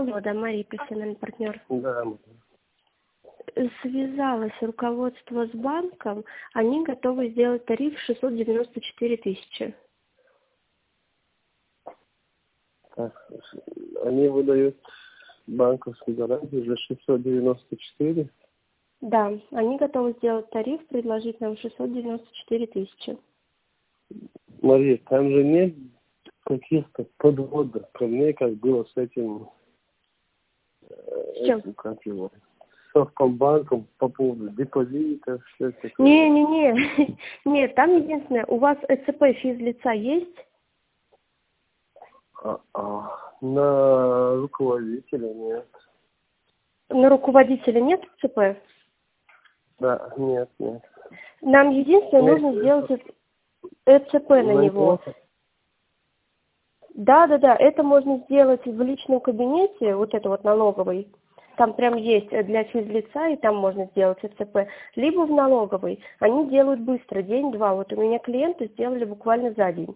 Алло, да, Мария, профессиональный партнер. Да. Связалось руководство с банком, они готовы сделать тариф 694 тысячи. Так, они выдают банковскую гарантию за 694. Да, они готовы сделать тариф, предложить нам 694 тысячи. Мария, там же нет каких-то подводов ко мне, как было с этим, С чем? как его, Совкомбанком по поводу депозитов, все это такое. Не, нет, там единственное, у вас ЭЦП физлица есть? На руководителя нет. На руководителя нет ЭЦП? Да, нет. Нам единственное нужно сделать ЭЦП на него. Да, это можно сделать в личном кабинете, вот это вот налоговый. Там прям есть для физлица, и там можно сделать ЭЦП. Либо в налоговой. Они делают быстро, день-два. Вот у меня клиенты сделали буквально за день.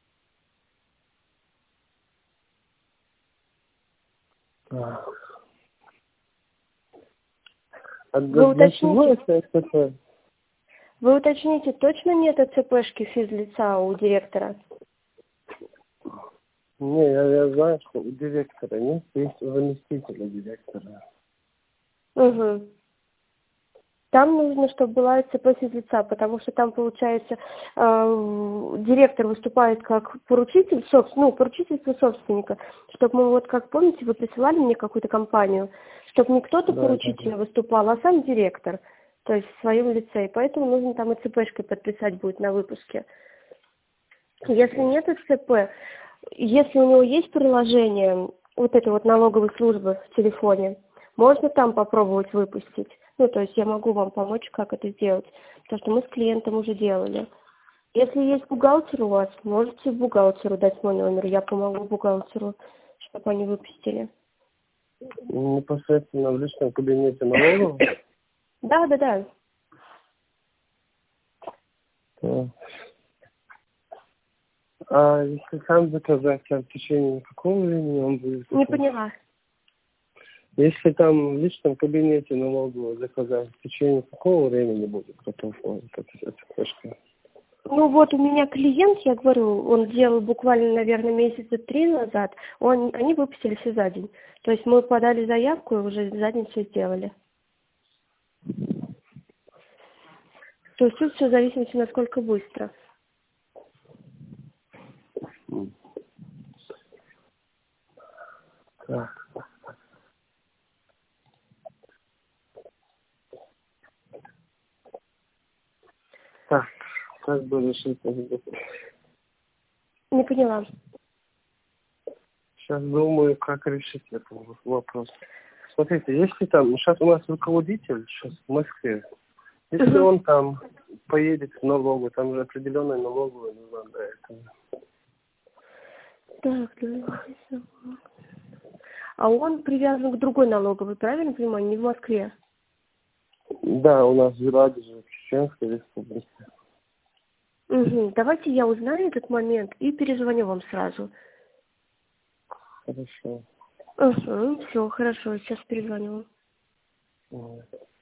Вы уточните, точно нет ЭЦПшки физлица у директора? Не, я знаю, что у директора нет, есть у заместителя директора. Угу. Там нужно, чтобы была ЭЦП физлица, потому что там, получается, директор выступает как поручитель, поручительство собственника, чтобы мы, вот как помните, вы присылали мне какую-то компанию, чтобы не кто-то поручитель выступал, а сам директор, то есть в своем лице, и поэтому нужно там ЭЦПшкой подписать будет на выпуске. Если нет ЭЦП, если у него есть приложение вот этой вот налоговой службы в телефоне, можно там попробовать выпустить. То есть я могу вам помочь, как это сделать, потому что мы с клиентом уже делали. Если есть бухгалтер у вас, можете бухгалтеру дать мой номер, я помогу бухгалтеру, чтобы они выпустили. Непосредственно в личном кабинете налогового? Да. А если сам заказать, в течение какого времени он будет? Не поняла. Если там в личном кабинете налогового заказать, в течение какого времени будет готов эта флешка? Вот у меня клиент, я говорю, он делал буквально, наверное, месяца 3 назад, они выпустили все за день. То есть мы подали заявку и уже за день все сделали. То есть тут все в зависимости, насколько быстро. Так, как бы решить? Не поняла. Сейчас думаю, как решить этот вопрос. Смотрите, если там, сейчас у нас руководитель сейчас в Москве, если он там поедет в налоговую, там же определенная налоговая нужна для этого. Так, а он привязан к другой налоговой, правильно понимаю, не в Москве? Да, у нас в Радиже, в Чеченской республике. Давайте я узнаю этот момент и перезвоню вам сразу. Хорошо. Все, хорошо, сейчас перезвоню вам.